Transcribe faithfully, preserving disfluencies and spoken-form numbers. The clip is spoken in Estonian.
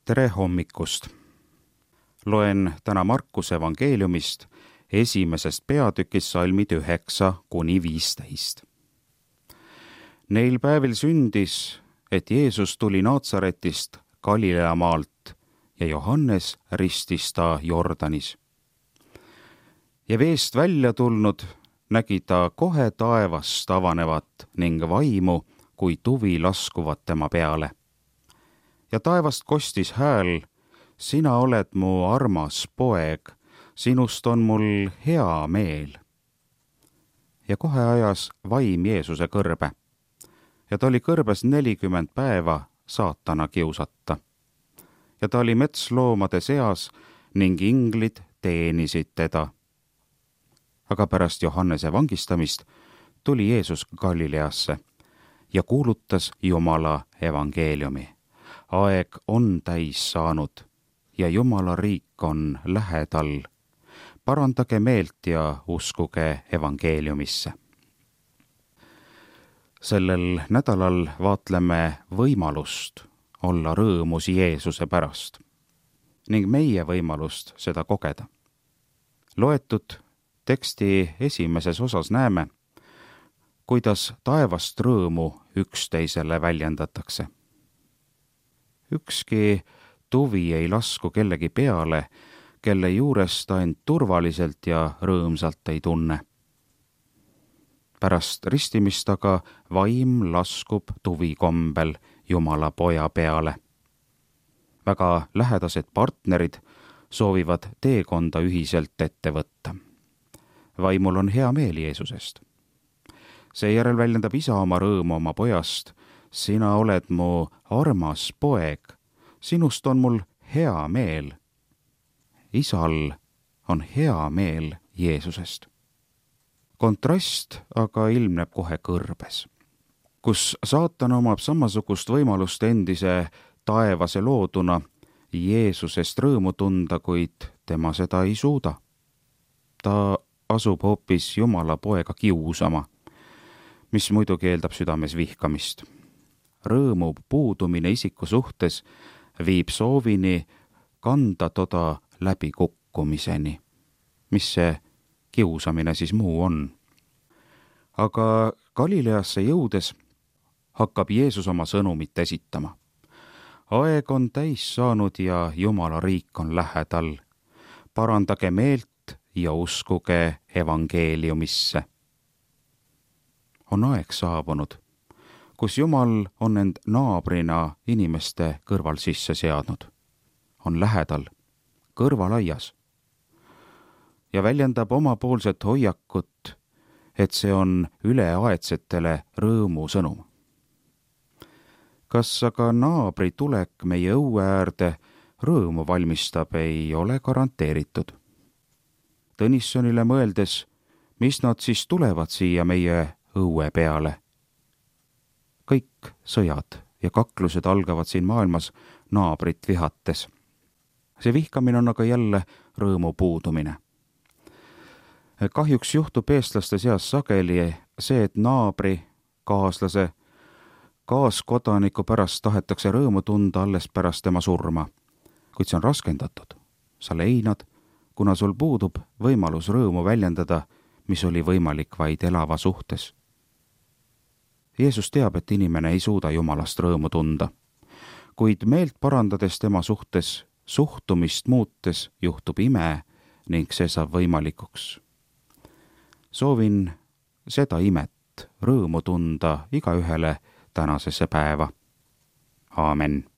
tere hommikust! Loen täna Markuse evangeeliumist esimesest peatükist salmid üheksa kuni viisteist. Neil päevil sündis, et Jeesus tuli Naatsaretist Galilea maalt ja Johannes ristis ta Jordanis. Ja veest välja tulnud nägi ta kohe taevast avanevat ning vaimu, kui tuvi laskuvat tema peale. Ja taevast kostis hääl: sina oled mu armas poeg, sinust on mul hea meel. Ja kohe ajas vaim Jeesuse kõrbe. Ja ta oli kõrbes nelikümmend päeva saatana kiusata. Ja ta oli metsloomade seas ning inglid teenisid teda. Aga pärast Johannese vangistamist tuli Jeesus Galileasse ja kuulutas Jumala evangeeliumi. Aeg on täis saanud ja Jumala riik on lähedal. Parandage meelt ja uskuge evangeeliumisse. Sellel nädalal vaatleme võimalust olla rõõmus Jeesuse pärast ning meie võimalust seda kogeda. Loetud teksti esimeses osas näeme, kuidas taevast rõõmu üksteisele väljendatakse. Ükski tuvi ei lasku kellegi peale, kelle juures ta end turvaliselt ja rõõmsalt ei tunne. Pärast ristimist aga vaim laskub tuvi kombel Jumala poja peale. Väga lähedased partnerid soovivad teekonda ühiselt ette võtta. Vaimul on hea meel Jeesusest. Seejärel väljendab isa oma rõõmu oma pojast: sina oled mu armas poeg, sinust on mul hea meel. Isal on hea meel Jeesusest. Kontrast aga ilmneb kohe kõrbes, kus saatan omab samasugust võimalust endise taevase looduna Jeesusest rõõmu tunda, kuid tema seda ei suuda. Ta asub hoopis Jumala poega kiusama, mis muidugi eeldab südames vihkamist. Rõõmu puudumine isiku suhtes viib soovini kanda toda läbi kukkumiseni. Mis see kiusamine siis muu on? Aga Galileasse jõudes hakkab Jeesus oma sõnumit esitama. Aeg on täis saanud ja Jumala riik on lähedal. Parandage meelt ja uskuge evangeeliumisse. On aeg saabunud, kus Jumal on end naabrina inimeste kõrval sisse seadnud. On lähedal, kõrvalaias. Ja väljendab omapoolset hoiakut, et see on üleaedsetele rõõmu sõnum. Kas aga naabri tulek meie õue äärde rõõmu valmistab, ei ole garanteeritud. Tõnissonile mõeldes, mis nad siis tulevad siia meie õue peale? Kõik sõjad ja kaklused algavad siin maailmas naabrit vihates. See vihkamine on aga jälle rõõmu puudumine. Kahjuks juhtub eestlaste seas sageli see, et naabri, kaaslase, kaaskodaniku pärast tahetakse rõõmu tunda alles pärast tema surma. Kuid see on raskendatud. Sa leinad, kuna sul puudub võimalus rõõmu väljendada, mis oli võimalik vaid elava suhtes. Jeesus teab, et inimene ei suuda Jumalast rõõmu tunda, kuid meelt parandades tema suhtes, suhtumist muutes juhtub ime ning see saab võimalikuks. Soovin seda imet, rõõmu tunda igaühele tänasesse päeva. Aamen.